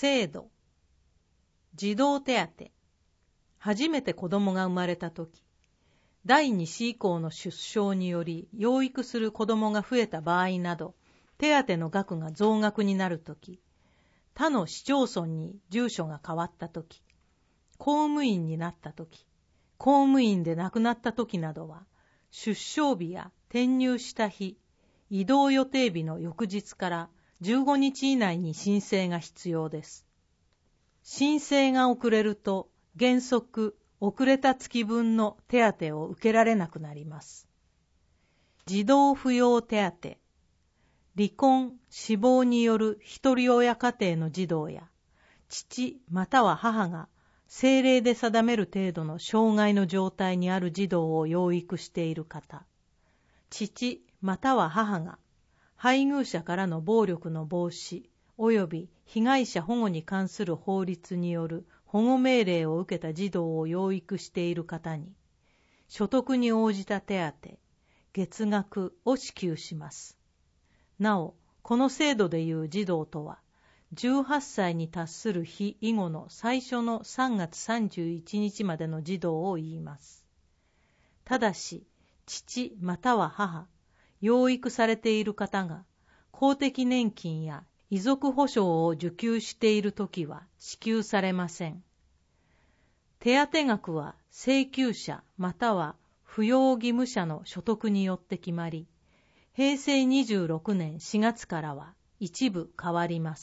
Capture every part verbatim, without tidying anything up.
制度。児童手当。初めて子供が生まれたとき、だいに子以降の出生により養育する子供が増えた場合など、手当の額が増額になるとき、他の市町村に住所が変わったとき、公務員になったとき、公務員で亡くなったときなどは、出生日や転入した日、移動予定日の翌日からじゅうごにち以内に申請が必要です。申請が遅れると、原則遅れた月分の手当を受けられなくなります。児童扶養手当。離婚、死亡による一人親家庭の児童や、父または母が政令で定める程度の障害の状態にある児童を養育している方、父または母が配偶者からの暴力の防止及び被害者保護に関する法律による保護命令を受けた児童を養育している方に、所得に応じた手当、月額を支給します。なお、この制度でいう児童とは、じゅうはっさいに達する日以後の最初のさんがつさんじゅういちにちまでの児童を言います。ただし、父または母、養育されている方が公的年金や遺族保障を受給しているときは支給されません。手当額は請求者または扶養義務者の所得によって決まり、へいせいにじゅうろくねんしがつからは一部変わります。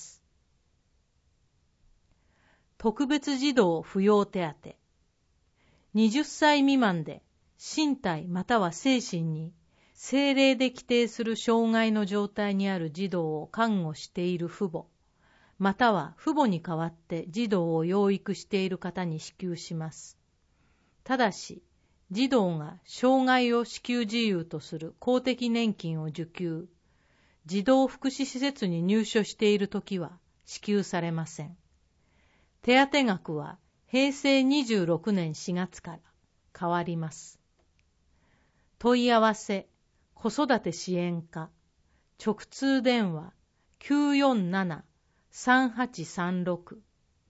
特別児童扶養手当。はたち未満で身体または精神に政令で規定する障害の状態にある児童を看護している父母、または父母に代わって児童を養育している方に支給します。ただし、児童が障害を支給事由とする公的年金を受給、児童福祉施設に入所しているときは支給されません。手当額はへいせいにじゅうろくねんしがつから変わります。問い合わせ、子育て支援課、直通電話 きゅうよんななさんはちさんろく。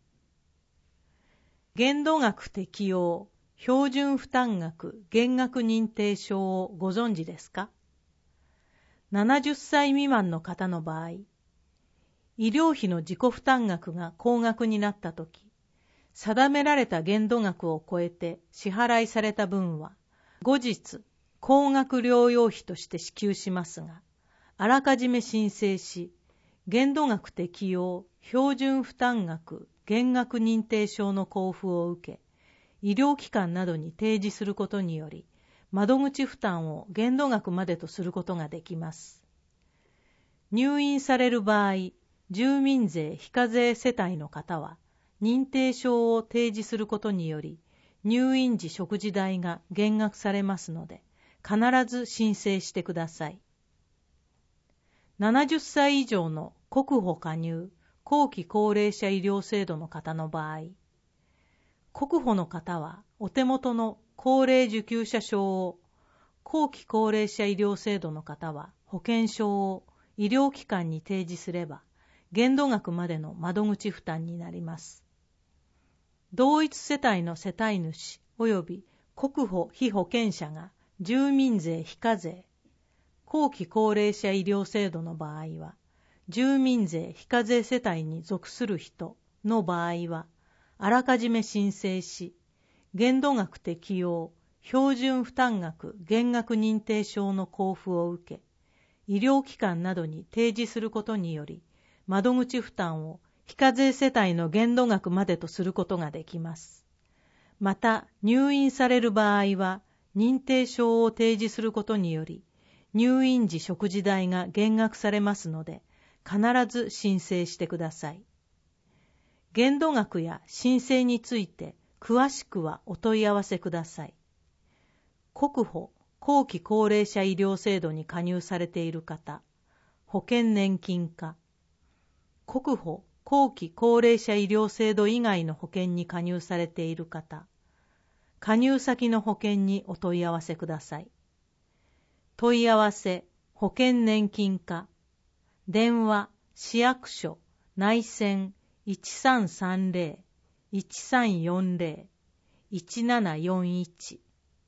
限度額適用、標準負担額減額認定証をご存知ですか？ななじゅっさい未満の方の場合、医療費の自己負担額が高額になったとき、定められた限度額を超えて支払いされた分は、後日、高額療養費として支給しますが、あらかじめ申請し、限度額適用標準負担額減額認定証の交付を受け、医療機関などに提示することにより、窓口負担を限度額までとすることができます。入院される場合、住民税非課税世帯の方は、認定証を提示することにより、入院時食事代が減額されますので、必ず申請してください。ななじゅっさい以上の国保加入、後期高齢者医療制度の方の場合、国保の方はお手元の高齢受給者証を、後期高齢者医療制度の方は保険証を医療機関に提示すれば、限度額までの窓口負担になります。同一世帯の世帯主及び国保被保険者が住民税非課税、後期高齢者医療制度の場合は、住民税非課税世帯に属する人の場合は、あらかじめ申請し、限度額適用、標準負担額減額認定証の交付を受け、医療機関などに提示することにより、窓口負担を非課税世帯の限度額までとすることができます。また、入院される場合は、認定証を提示することにより、入院時食事代が減額されますので、必ず申請してください。限度額や申請について詳しくはお問い合わせください。国保後期高齢者医療制度に加入されている方、保険年金課、国保後期高齢者医療制度以外の保険に加入されている方、加入先の保険にお問い合わせください。問い合わせ、保険年金課、電話、市役所、内線、 いちさんさんゼロ いちさんよんゼロ いちななよんいち。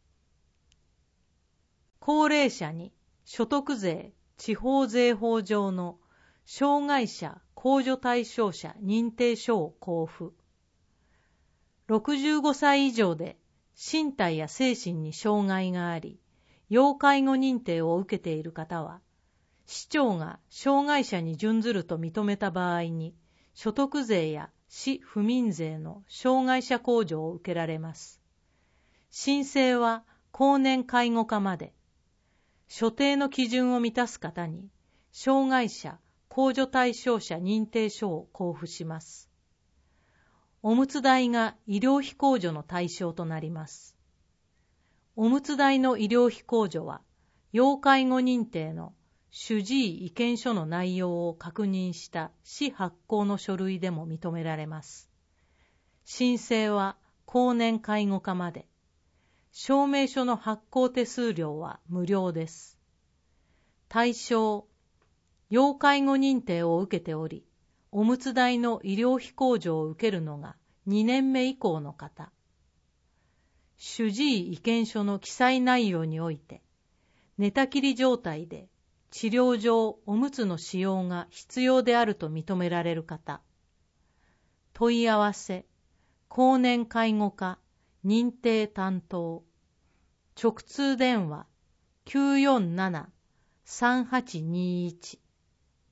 高齢者に所得税地方税法上の障害者控除対象者認定書を交付。ろくじゅうごさい以上で身体や精神に障害があり、要介護認定を受けている方は、市長が障害者に準ずると認めた場合に、所得税や市府民税の障害者控除を受けられます。申請は後年介護化まで、所定の基準を満たす方に、障害者控除対象者認定書を交付します。おむつ代が医療費控除の対象となります。おむつ代の医療費控除は、要介護認定の主治医意見書の内容を確認した市発行の書類でも認められます。申請は後年介護化まで、証明書の発行手数料は無料です。対象、要介護認定を受けており、おむつ代の医療費控除を受けるのがにねんめ以降の方。主治医意見書の記載内容において、寝たきり状態で治療上おむつの使用が必要であると認められる方。問い合わせ、後年介護課認定担当。直通電話 きゅうよんなな さんはちにいち